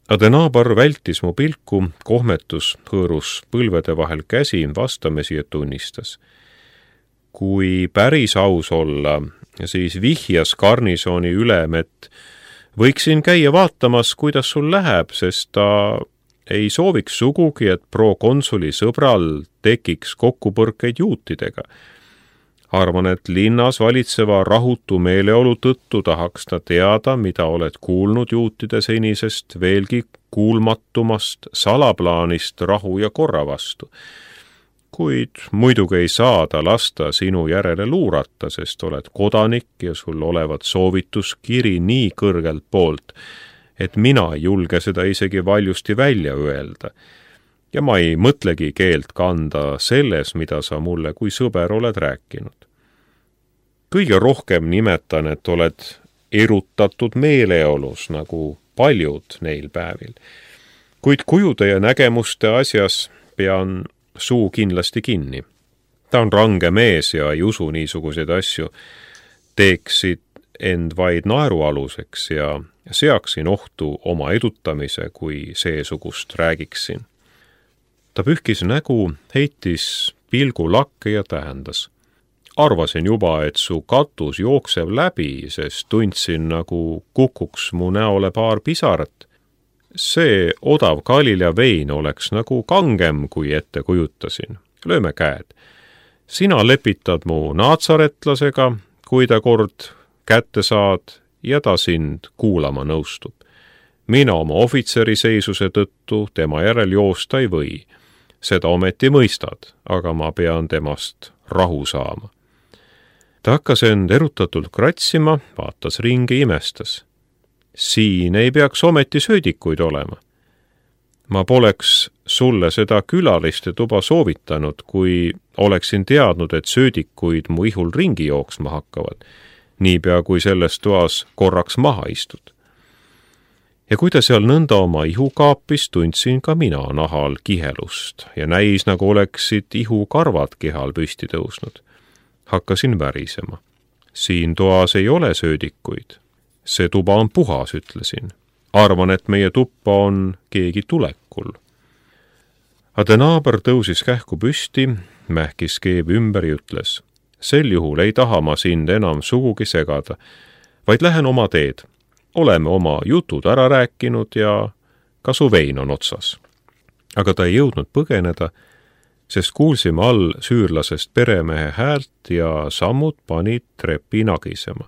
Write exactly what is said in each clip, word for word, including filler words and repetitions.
Adenaabar vältis mu pilku, kohmetus hõõrus põlvede vahel käsi vastamisi ja tunnistas. Kui päris aus olla, siis vihjas garnisooni ülem, et võiksin käia vaatamas, kuidas sul läheb, sest ta ei sooviks sugugi, et pro-konsuli sõbral tekiks kokkupõrkeid juutidega. Arvan, et linnas valitseva rahutu meeleolu tõttu tahaks ta teada, mida oled kuulnud juutide senisest veelgi kuulmatumast salaplaanist rahu ja korra vastu. Kuid muidugi ei saa ta lasta sinu järele luurata, sest oled kodanik ja sul olevat soovituskiri nii kõrgelt poolt, et mina ei julge seda isegi valjusti välja öelda. Ja ma ei mõtlegi keelt kanda selles, mida sa mulle kui sõber oled rääkinud. Kõige rohkem nimetan, et oled erutatud meeleolus, nagu paljud neil päevil. Kuid kujude ja nägemuste asjas pean suu kindlasti kinni. Ta on range mees ja ei usu niisuguseid asju. Teeksid end vaid naerualuseks ja seaksin ohtu oma edutamise, kui seesugust räägiksin. Ta pühkis nägu, heitis pilgu lakke ja tähendas. Arvasin juba, et su katus jooksev läbi, sest tundsin, nagu kukuks mu näole paar pisarat. See odav Galilea vein oleks nagu kangem, kui ette kujutasin. Lööme käed. Sina lepitad mu naatsaretlasega, kui ta kord kätte saad ja ta sind kuulama nõustub. Mina oma ohvitseri seisuse tõttu tema järel joosta ei või. Seda ometi mõistad, aga ma pean temast rahu saama. Ta hakkas end erutatult kratsima, vaatas ringi, imestas. Siin ei peaks ometi söödikuid olema. Ma poleks sulle seda külaliste tuba soovitanud, kui oleksin teadnud, et söödikuid mu ihul ringi jooksma hakkavad, niipea kui selles toas korraks maha istud. Ja kui ta seal nõnda oma ihu kaapis, tundsin ka mina nahal kihelust ja näis, nagu oleksid ihu karvad kehal püsti tõusnud. Hakkasin värisema. Siin toas ei ole söödikuid. See tuba on puhas, ütlesin. Arvan, et meie tuppa on keegi tulekul. Adenaabar tõusis kähku püsti, mähkis keeb ümber ja ütles. Sel juhul ei taha ma sind enam sugugi segada, vaid lähen oma teed. Oleme oma jutud ära rääkinud ja ka su vein on otsas. Aga ta ei jõudnud põgeneda, sest kuulsime all süürlasest peremehe häält ja sammud panid trepi nagisema.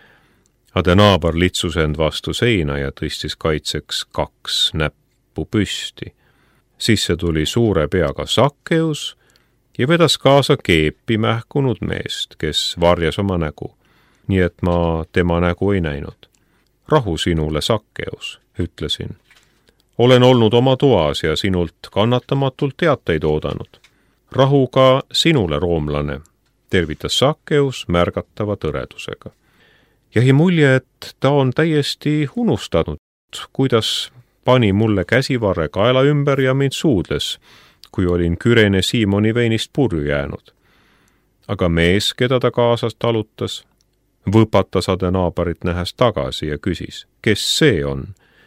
Adenaabar litsus end vastu seina ja tõstis kaitseks kaks näppu püsti. Sisse tuli suure peaga Sakkeus ja vedas kaasa keepi mähkunud meest, kes varjas oma nägu, nii et ma tema nägu ei näinud. Rahu sinule, Sakkeus, ütlesin. Olen olnud oma toas ja sinult kannatamatult teateid oodanud. Rahu ka sinule, roomlane, tervitas Sakkeus märgatava tõredusega. Jäi mulje, et ta on täiesti unustanud, kuidas pani mulle käsivarre kaela ümber ja mind suudles, kui olin Kürene Siimoni veinist purju jäänud. Aga mees, keda ta kaasas talutas, võpatas Adenaabarit nähes tagasi ja küsis, kes see on?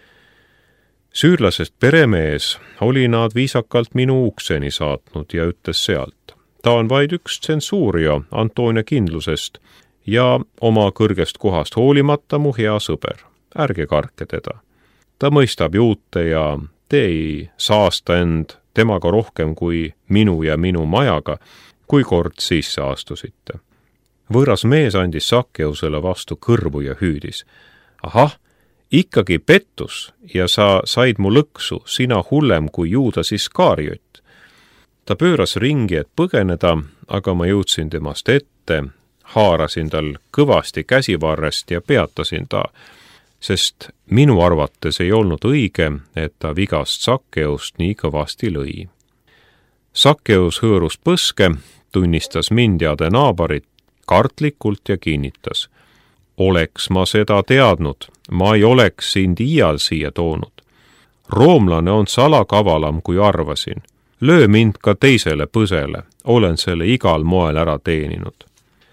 Süürlasest peremees oli nad viisakalt minu ukseni saatnud ja ütles sealt. Ta on vaid üks tsensuurio Antonia kindlusest ja oma kõrgest kohast hoolimata mu hea sõber. Ärge karke teda. Ta mõistab juute ja te ei saasta end temaga rohkem kui minu ja minu majaga, kui kord sisse astusite. Võõras mees andis Sakkeusele vastu kõrvu ja hüüdis. Ahah, ikkagi pettus ja sa said mu lõksu, sina hullem kui Juudas Iskariot. Ta pööras ringi, et põgeneda, aga ma jõudsin temast ette, haarasin tal kõvasti käsivarrest ja peatasin ta, sest minu arvates ei olnud õige, et ta vigast Sakkeust nii kõvasti lõi. Sakkeus hõõrus põske, tunnistas mind ja Adenaabarit kartlikult ja kinnitas. Oleks ma seda teadnud, ma ei oleks sind iial siia toonud. Roomlane on salakavalam, kui arvasin. Löö mind ka teisele põsele, olen selle igal moel ära teeninud.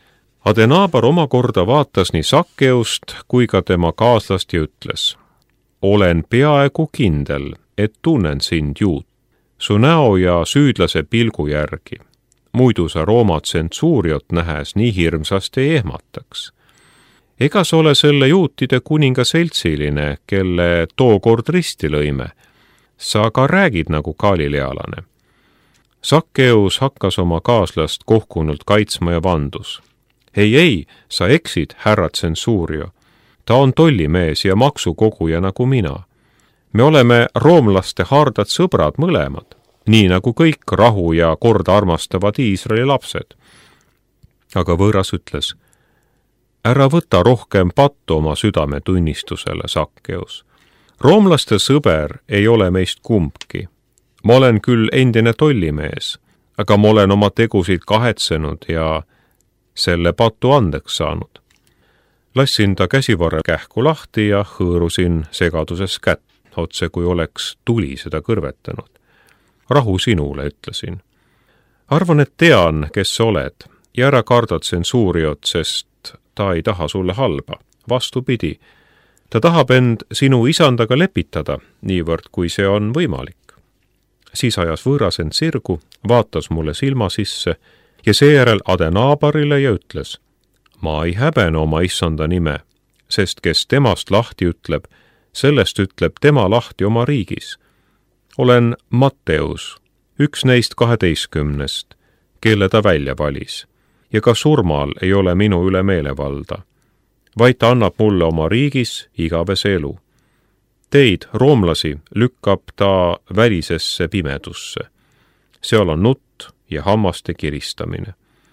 Adenaabar omakorda vaatas nii Sakkeust kui ka tema kaaslast ja ütles. olen peaaegu kindel, et tunnen sind, Juut, su näo ja süüdlase pilgu järgi. Muidu sa Rooma tsensuuriot nähes nii hirmsasti ei ehmataks. Ega sa ole selle juutide kuninga seltsiline, kelle tookord risti lõime. Sa ka räägid nagu galilealane. Sakkeus hakkas oma kaaslast kohkunult kaitsma ja vandus. Ei, ei, sa eksid, härra tsensuurio. Ta on tollimees ja maksukoguja nagu mina. Me oleme roomlaste hardad sõbrad mõlemad, nii nagu kõik rahu ja korda armastavad Iisraeli lapsed. Aga võõras ütles, ära võta rohkem pattu oma südame tunnistusele, Sakkeus. Roomlaste sõber ei ole meist kumbki. Ma olen küll endine tollimees, aga ma olen oma tegusid kahetsenud ja selle pattu andeks saanud. Lassin ta käsivarre kähku lahti ja hõõrusin segaduses kätt, otse kui oleks tuli seda kõrvetanud. Rahu sinule, ütlesin. Arvan, et tean, kes sa oled ja ära karda tsensuuriot, sest ta ei taha sulle halba. Vastupidi, ta tahab end sinu isandaga lepitada, niivõrd kui see on võimalik. Siis ajas võõras end sirgu, vaatas mulle silma sisse ja seejärel Adenaabarile ja ütles, ma ei häbene oma issanda nime, sest kes temast lahti ütleb, sellest ütleb tema lahti oma riigis. Olen Matteus, üks neist kaheteistkümnest, kelle ta välja valis, ja ka surmal ei ole minu üle meelevalda, vaid ta annab mulle oma riigis igavese elu. Teid, roomlasi, lükkab ta välisesse pimedusse. Seal on nutt ja hammaste kiristamine.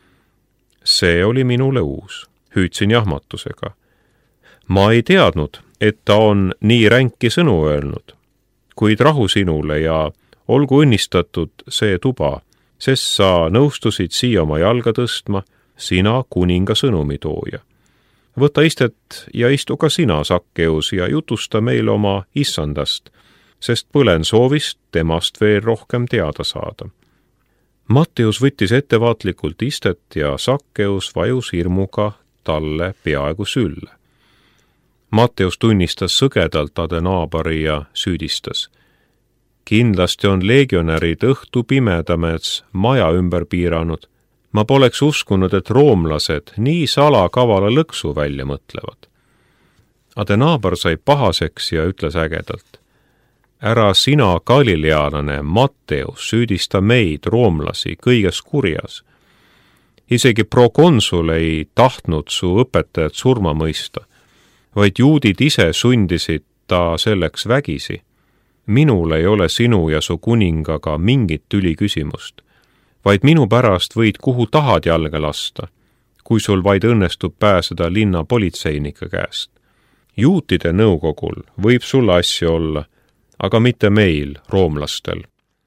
See oli minule uus, hüüdsin jahmatusega. Ma ei teadnud, et ta on nii ränki sõnu öelnud, kuid rahu sinule ja olgu õnnistatud see tuba, sest sa nõustusid siia oma jalga tõstma, sina kuninga sõnumitooja. Võta istet ja istu ka sina, Sakkeus, ja jutusta meile oma issandast, sest põlen soovist temast veel rohkem teada saada. Matteus võttis ettevaatlikult istet ja Sakkeus vajus hirmuga talle peaaegu sülle. Matteus tunnistas sõgedalt Adenaabari ja süüdistas. Kindlasti on legionärid õhtu pimedamets maja ümber piiranud. Ma poleks uskunud, et roomlased nii salakavala lõksu välja mõtlevad. Adenaabar sai pahaseks ja ütles ägedalt. Ära sina, galilealane Matteus, süüdista meid, roomlasi, kõiges kurjas. Isegi prokonsul ei tahtnud su õpetajat surma mõista, vaid juudid ise sundisid ta selleks vägisi. Minul ei ole sinu ja su kuningaga mingit tüliküsimust, vaid minu pärast võid kuhu tahad jalga lasta, kui sul vaid õnnestub pääseda linna politseinike käest. Juutide nõukogul võib sulle asju olla, aga mitte meil, roomlastel.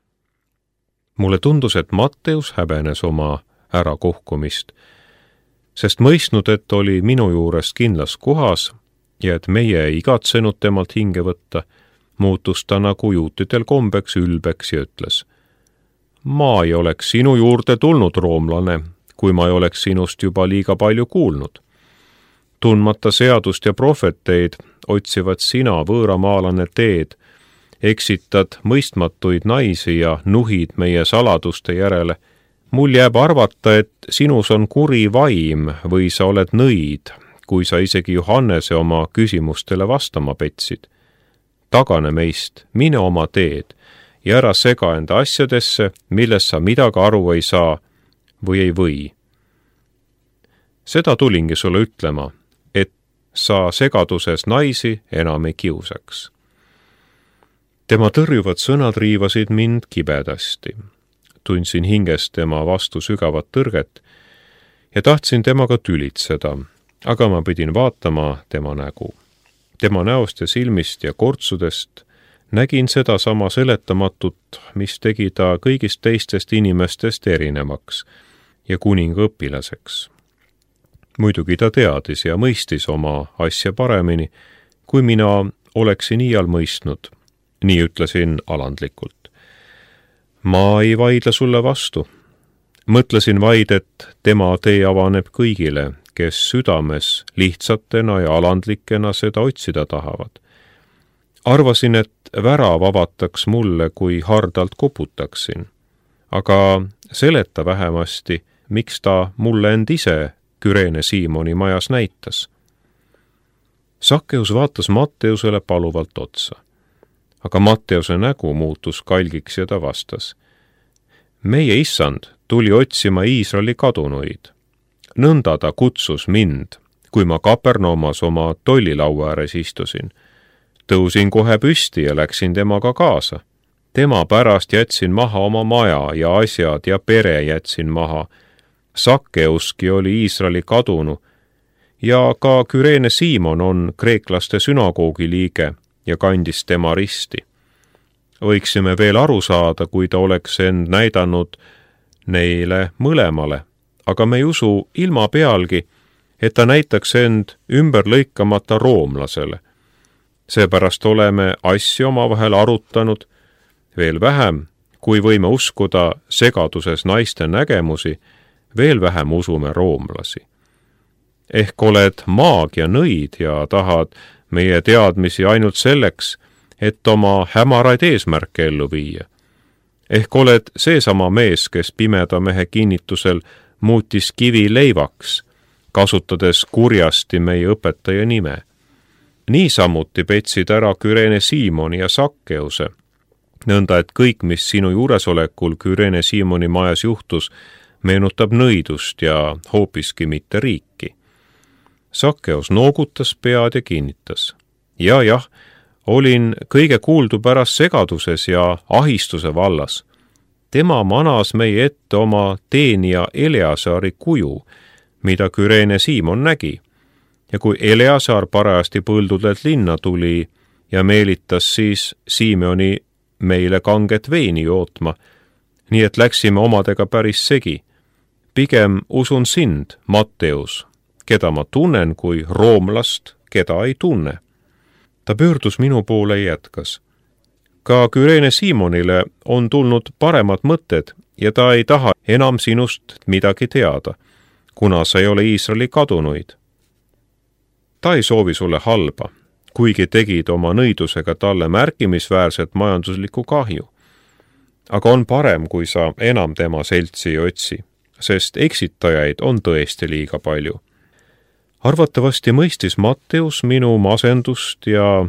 Mulle tundus, et Matteus häbenes oma ärakohkumist, sest mõistnud, et oli minu juurest kindlas kohas ja et meie ei igatsenud temalt hinge võtta, muutus ta nagu juutidel kombeks ülbeks ja ütles, ma ei oleks sinu juurde tulnud, roomlane, kui ma ei oleks sinust juba liiga palju kuulnud. Tundmata seadust ja prohveteid otsivad sina, võõramaalane, teed, eksitad mõistmatuid naisi ja nuhid meie saladuste järele. Mul jääb arvata, et sinus on kuri vaim või sa oled nõid, kui sa isegi Johannese oma küsimustele vastama petsid. Tagane meist, mine oma teed ja ära sega enda asjadesse, millest sa midagi aru ei saa või ei või. Seda tulingi sulle ütlema, et sa segaduses naisi enam ei kiusaks. Tema tõrjuvad sõnad riivasid mind kibedasti. Tundsin hingest tema vastu sügavat tõrget ja tahtsin temaga tülitseda, aga ma pidin vaatama tema nägu. Tema näost ja silmist ja kortsudest nägin seda sama seletamatut, mis tegi ta kõigist teistest inimestest erinevaks ja kuninga õpilaseks. Muidugi ta teadis ja mõistis oma asja paremini, kui mina oleksin iial mõistnud. Nii ütlesin alandlikult. Ma ei vaidle sulle vastu. Mõtlesin vaid, et tema tee avaneb kõigile, kes südames lihtsatena ja alandlikena seda otsida tahavad. Arvasin, et värav avataks mulle, kui hardalt koputaksin. Aga seleta vähemasti, miks ta mulle end ise Küreene Siimoni majas näitas. Sakkeus vaatas Matteusele paluvalt otsa. Aga Matteuse nägu muutus kalgiks ja ta vastas. Meie issand tuli otsima Iisraeli kadunuid. Nõnda ta kutsus mind, kui ma Kapernaumas oma tollilaua ääres istusin. Tõusin kohe püsti ja läksin temaga kaasa. Tema pärast jätsin maha oma maja ja asjad ja pere jätsin maha. Sakkeuski oli Iisraeli kadunu ja ka Küreene Siimon on kreeklaste sünagoogi liige ja kandis tema risti. Võiksime veel aru saada, kui ta oleks end näidanud neile mõlemale, aga me ei usu ilma pealgi, et ta näitaks end ümber lõikamata roomlasele. Seepärast oleme asju omavahel arutanud, veel vähem, kui võime uskuda segaduses naiste nägemusi, veel vähem usume roomlasi. Ehk oled maag ja nõid ja tahad meie teadmisi ainult selleks, et oma hämaraid eesmärke ellu viia. Ehk oled seesama mees, kes pimeda mehe kinnitusel muutis kivi leivaks, kasutades kurjasti meie õpetaja nime. Niisamuti petsid ära Küreene Siimoni ja Sakkeuse, nõnda et kõik, mis sinu juuresolekul Küreene Siimoni majas juhtus, meenutab nõidust ja hoopiski mitte riiki. Sakkeus noogutas pead ja kinnitas. Ja jah, olin kõige kuuldu pärast segaduses ja ahistuse vallas. Tema manas meie ette oma teenija Eleasaari kuju, mida Küreene Siimon nägi. Ja kui Eleasaar parajasti põldudelt linna tuli ja meelitas siis Siimoni meile kanget veini jootma, nii et läksime omadega päris segi. Pigem usun sind, Matteus, keda ma tunnen kui roomlast, keda ei tunne. Ta pöördus minu poole ja jätkas. Ka Küreene Siimonile on tulnud paremad mõtted ja ta ei taha enam sinust midagi teada, kuna sa ei ole Iisraeli kadunuid. Ta ei soovi sulle halba, kuigi tegid oma nõidusega talle märkimisväärset majanduslikku kahju. Aga on parem, kui sa enam tema seltsi ei otsi, sest eksitajaid on tõesti liiga palju. Arvatavasti mõistis Matteus minu masendust ja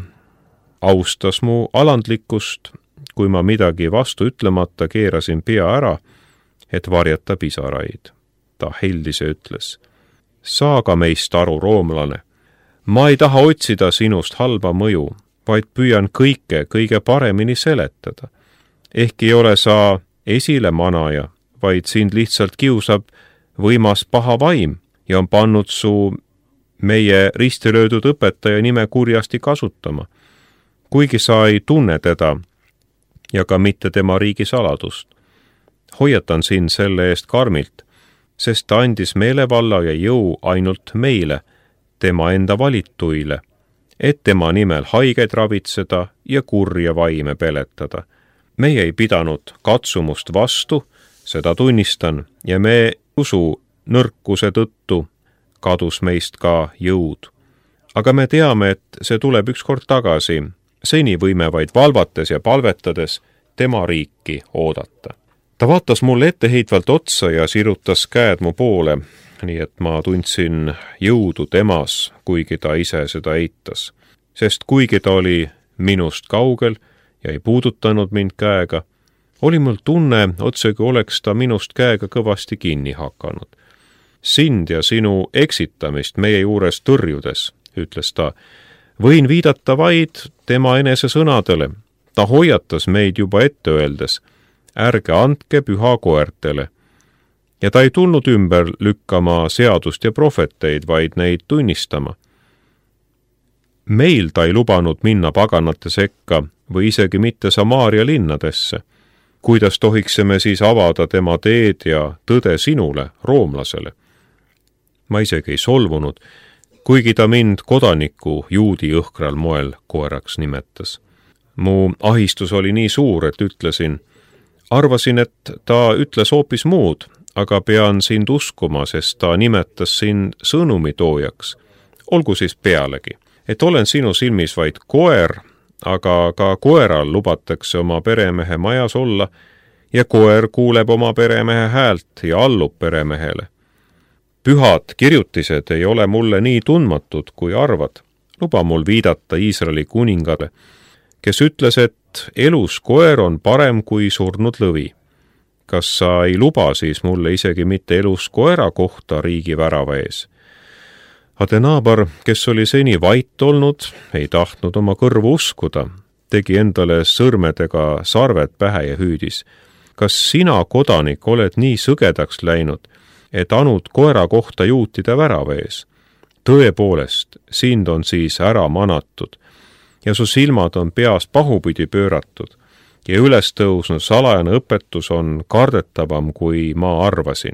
austas mu alandlikkust, kui ma midagi vastu ütlemata keerasin pea ära, et varjata pisaraid. Ta heldis ja ütles, saaga meist aru, roomlane. Ma ei taha otsida sinust halba mõju, vaid püüan kõike kõige paremini seletada. Ehk ei ole sa esile manaja, vaid sind lihtsalt kiusab võimas paha vaim ja on pannud su meie ristilöödud õpetaja nime kurjasti kasutama, kuigi sa ei tunne teda ja ka mitte tema riigi saladust. Hoiatan sind selle eest karmilt, sest ta andis meelevalla ja jõu ainult meile, tema enda valituile, et tema nimel haigeid ravitseda ja kurja vaime peletada. Meie ei pidanud katsumust vastu, seda tunnistan, ja me usu nõrkuse tõttu kadus meist ka jõud. Aga me teame, et see tuleb ükskord tagasi, seni võime vaid valvates ja palvetades tema riiki oodata. Ta vaatas mulle etteheitvalt otsa ja sirutas käed mu poole, nii et ma tundsin jõudu temas, kuigi ta ise seda eitas. Sest kuigi ta oli minust kaugel ja ei puudutanud mind käega, oli mul tunne, otsegi oleks ta minust käega kõvasti kinni hakanud. Sind ja sinu eksitamist meie juures tõrjudes, ütles ta, võin viidata vaid tema enese sõnadele. Ta hoiatas meid juba ette öeldes, ärge andke püha koertele. Ja ta ei tulnud ümber lükkama seadust ja prohveteid, vaid neid tunnistama. Meil ta ei lubanud minna paganate sekka või isegi mitte Samaaria linnadesse. Kuidas tohiksime siis avada tema teed ja tõde sinule, roomlasele? Ma isegi ei solvunud, kuigi ta mind kodaniku juudi õhkral moel koeraks nimetas. Mu ahistus oli nii suur, et ütlesin, arvasin, et ta ütles hoopis muud, aga pean sind uskuma, sest ta nimetas sind sõnumitoojaks. Olgu siis pealegi, et olen sinu silmis vaid koer, aga ka koeral lubatakse oma peremehe majas olla ja koer kuuleb oma peremehe häält ja allub peremehele. Pühad kirjutised ei ole mulle nii tundmatud, kui arvad. Luba mul viidata Iisraeli kuningale, kes ütles, et elus koer on parem kui surnud lõvi. Kas sa ei luba siis mulle isegi mitte elus koera kohta riigi värava ees? Adenaabar, kes oli seni vait olnud, ei tahtnud oma kõrvu uskuda, tegi endale sõrmedega sarved pähe ja hüüdis. Kas sina, kodanik, oled nii sõgedaks läinud, et anud koera kohta juutida värava ees? Tõepoolest, sind on siis ära manatud ja su silmad on peas pahupidi pööratud ja üles tõusnud salajane õpetus on kardetavam, kui ma arvasin.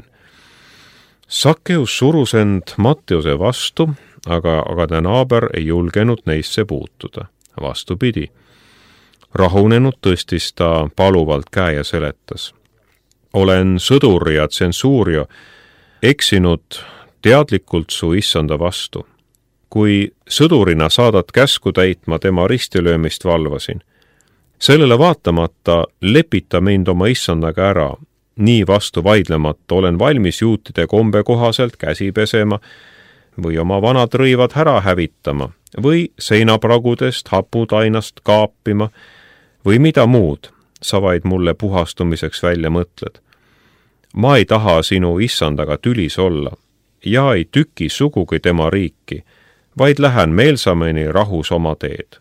Sakkeus surus end Matteuse vastu, aga Adenaabar ei julgenud neisse puutuda. Vastupidi. Rahunenud tõstis ta paluvalt käe ja seletas. Olen sõdur ja tsensuurio eksinud teadlikult su issanda vastu. Kui sõdurina saadat käsku täitma tema ristilöömist valvasin. Sellele vaatamata lepita mind oma issandaga ära. Nii vastu vaidlemata olen valmis juutide kombe kohaselt käsi pesema või oma vanad rõivad ära hävitama või seinapragudest haputainast kaapima või mida muud sa vaid mulle puhastumiseks välja mõtled. Ma ei taha sinu issandaga tülis olla ja ei tüki sugugi tema riiki, vaid lähen meelsameni rahus oma teed.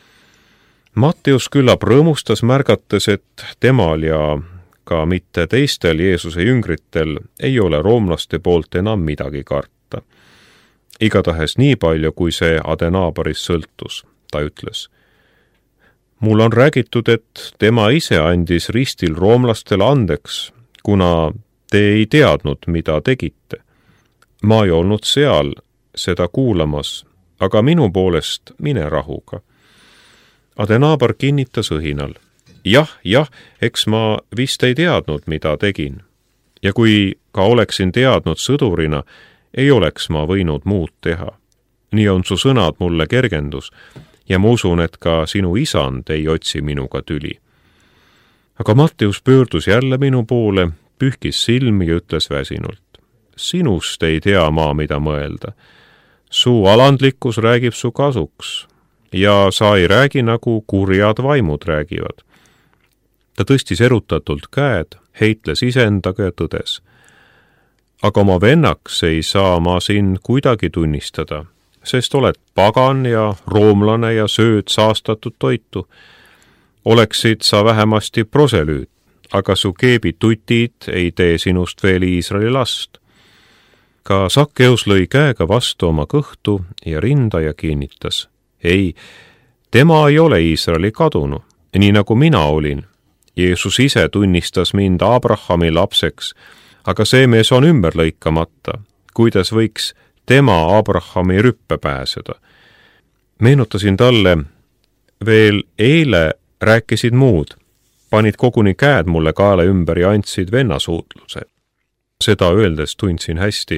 Matteus küllap rõõmustas märgates, et temal ja ka mitte teistel Jeesuse jüngritel ei ole roomlaste poolt enam midagi karta. Igatahes nii palju, kui see Adenaabarist sõltus, ta ütles. Mul on räägitud, et tema ise andis ristil roomlastele andeks, kuna te ei teadnud, mida tegite. Ma ei olnud seal seda kuulamas, aga minu poolest mine rahuga. Adenaabar kinnitas õhinal. Jah, jah, eks ma vist ei teadnud, mida tegin. Ja kui ka oleksin teadnud sõdurina, ei oleks ma võinud muud teha. Nii on su sõnad mulle kergendus ja ma usun, et ka sinu isand ei otsi minuga tüli. Aga Matteus pöördus jälle minu poole, pühkis silmi ja ütles väsinult. Sinust ei tea ma, mida mõelda. Su alandlikkus räägib su kasuks ja sa ei räägi nagu kurjad vaimud räägivad. Ta tõstis erutatult käed, heitles iseendaga ja tõdes. Aga oma vennaks ei saa ma siin kuidagi tunnistada, sest oled pagan ja roomlane ja sööd saastatud toitu. Oleksid sa vähemasti proselüüt, aga su keebitutid ei tee sinust veel Iisraeli last. Ka Sakkeus lõi käega vastu oma kõhtu ja rinda ja kinnitas. Ei, tema ei ole Iisraeli kadunu, nii nagu mina olin. Jeesus ise tunnistas mind Abrahami lapseks, aga see mees on ümber lõikamata. Kuidas võiks tema Abrahami rüppe pääseda? Meenutasin talle, veel eile rääkisid muud, panid koguni käed mulle kaela ümber ja andsid vennasuutluse. Seda öeldes tundsin hästi,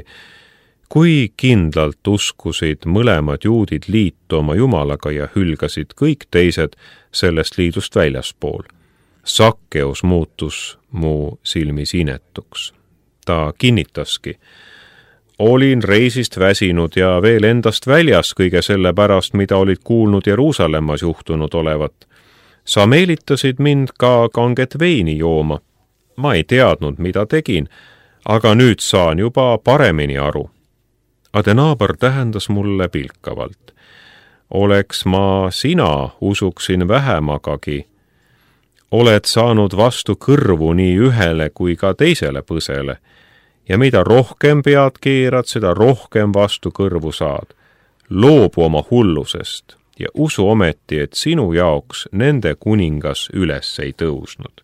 kui kindlalt uskusid mõlemad juudid liitu oma Jumalaga ja hülgasid kõik teised sellest liidust väljaspool. Sakkeus muutus mu silmis inetuks. Ta kinnitaski. Olin reisist väsinud ja veel endast väljas kõige selle pärast, mida olid kuulnud Jeruusalemmas juhtunud olevat. Sa meelitasid mind ka kanget veini jooma. Ma ei teadnud, mida tegin, aga nüüd saan juba paremini aru. Adenaabar tähendas mulle pilkavalt. Oleks ma sina, usuksin vähemagagi. Oled saanud vastu kõrvu nii ühele kui ka teisele põsele ja mida rohkem pead keerad, seda rohkem vastu kõrvu saad. Loobu oma hullusest ja usu ometi, et sinu jaoks nende kuningas üles ei tõusnud.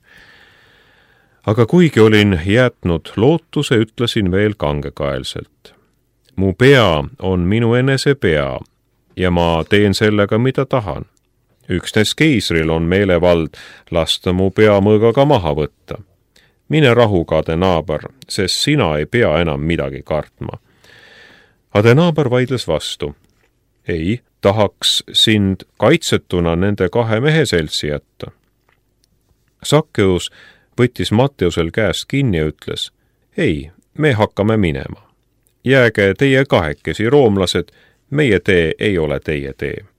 Aga kuigi olin jätnud lootuse, ütlesin veel kangekaelselt. Mu pea on minu enese pea ja ma teen sellega, mida tahan. Üksnes keisril on meelevald lasta mu pea mõõgaga maha võtta. Mine rahuga, Adenaabar, sest sina ei pea enam midagi kartma. Adenaabar vaidles vastu. ei, tahaks sind kaitsetuna nende kahe mehe seltsi jätta. Sakkeus võttis Matteusel käest kinni ja ütles, ei, me hakkame minema. Jääge teie kahekesi, roomlased, meie tee ei ole teie tee.